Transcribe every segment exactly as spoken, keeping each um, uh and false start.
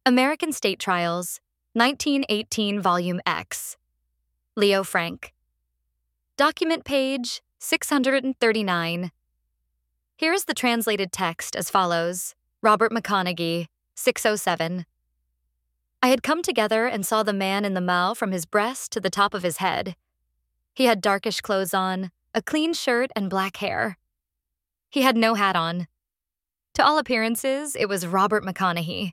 American State Trials, nineteen eighteen Volume X. Leo Frank. Document page six hundred thirty-nine. Here is the translated text as follows. Robert McConaughey, six oh seven. I had come together and saw the man in the mall from his breast to the top of his head. He had darkish clothes on, a clean shirt and black hair. He had no hat on. To all appearances, it was Robert McConaughey.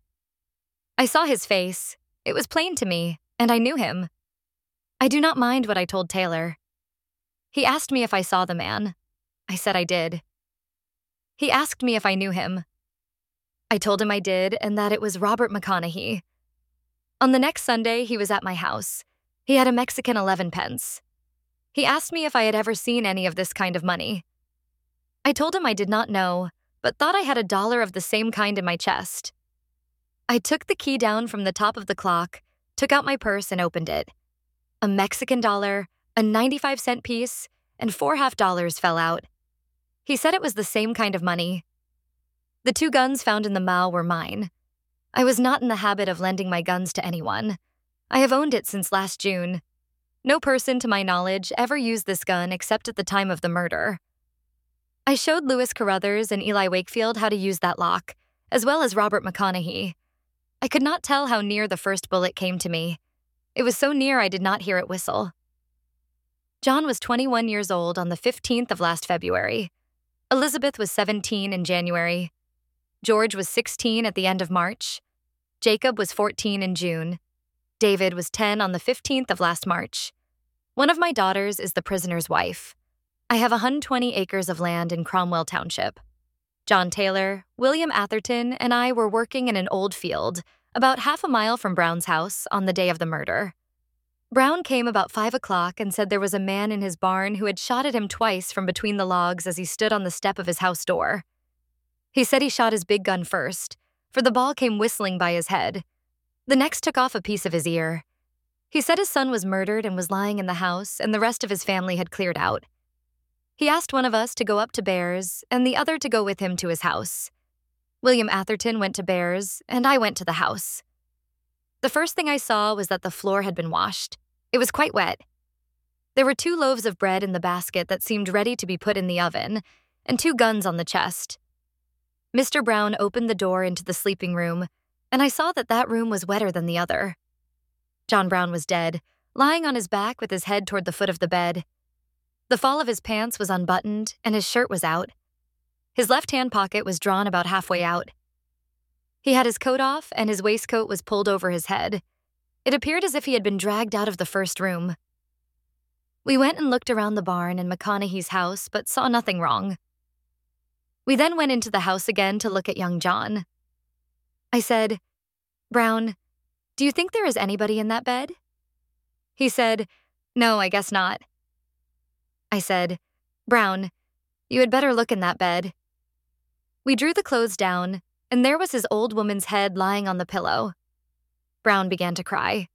I saw his face. It was plain to me, and I knew him. I do not mind what I told Taylor. He asked me if I saw the man. I said I did. He asked me if I knew him. I told him I did and that it was Robert McConaughey. On the next Sunday, he was at my house. He had a Mexican eleven pence. He asked me if I had ever seen any of this kind of money. I told him I did not know, but thought I had a dollar of the same kind in my chest. I took the key down from the top of the clock, took out my purse and opened it. A Mexican dollar, a ninety-five cent piece, and four half dollars fell out. He said it was the same kind of money. The two guns found in the mall were mine. I was not in the habit of lending my guns to anyone. I have owned it since last June. No person, to my knowledge, ever used this gun except at the time of the murder. I showed Lewis Carruthers and Eli Wakefield how to use that lock, as well as Robert McConaughey. I could not tell how near the first bullet came to me. It was so near I did not hear it whistle. John was twenty-one years old on the fifteenth of last February. Elizabeth was seventeen in January. George was sixteen at the end of March. Jacob was fourteen in June. David was ten on the fifteenth of last March. One of my daughters is the prisoner's wife. I have one hundred twenty acres of land in Cromwell Township. John Taylor, William Atherton, and I were working in an old field, about half a mile from Brown's house, on the day of the murder. Brown came about five o'clock and said there was a man in his barn who had shot at him twice from between the logs as he stood on the step of his house door. He said he shot his big gun first, for the ball came whistling by his head. The next took off a piece of his ear. He said his son was murdered and was lying in the house, and the rest of his family had cleared out. He asked one of us to go up to Bears, and the other to go with him to his house. William Atherton went to Bears, and I went to the house. The first thing I saw was that the floor had been washed. It was quite wet. There were two loaves of bread in the basket that seemed ready to be put in the oven, and two guns on the chest. Mister Brown opened the door into the sleeping room, and I saw that that room was wetter than the other. John Brown was dead, lying on his back with his head toward the foot of the bed. The fall of his pants was unbuttoned, and his shirt was out. His left-hand pocket was drawn about halfway out. He had his coat off, and his waistcoat was pulled over his head. It appeared as if he had been dragged out of the first room. We went and looked around the barn and McConaughey's house, but saw nothing wrong. We then went into the house again to look at young John. I said, "Brown, do you think there is anybody in that bed?" He said, "No, I guess not." I said, "Brown, you had better look in that bed." We drew the clothes down, and there was his old woman's head lying on the pillow. Brown began to cry.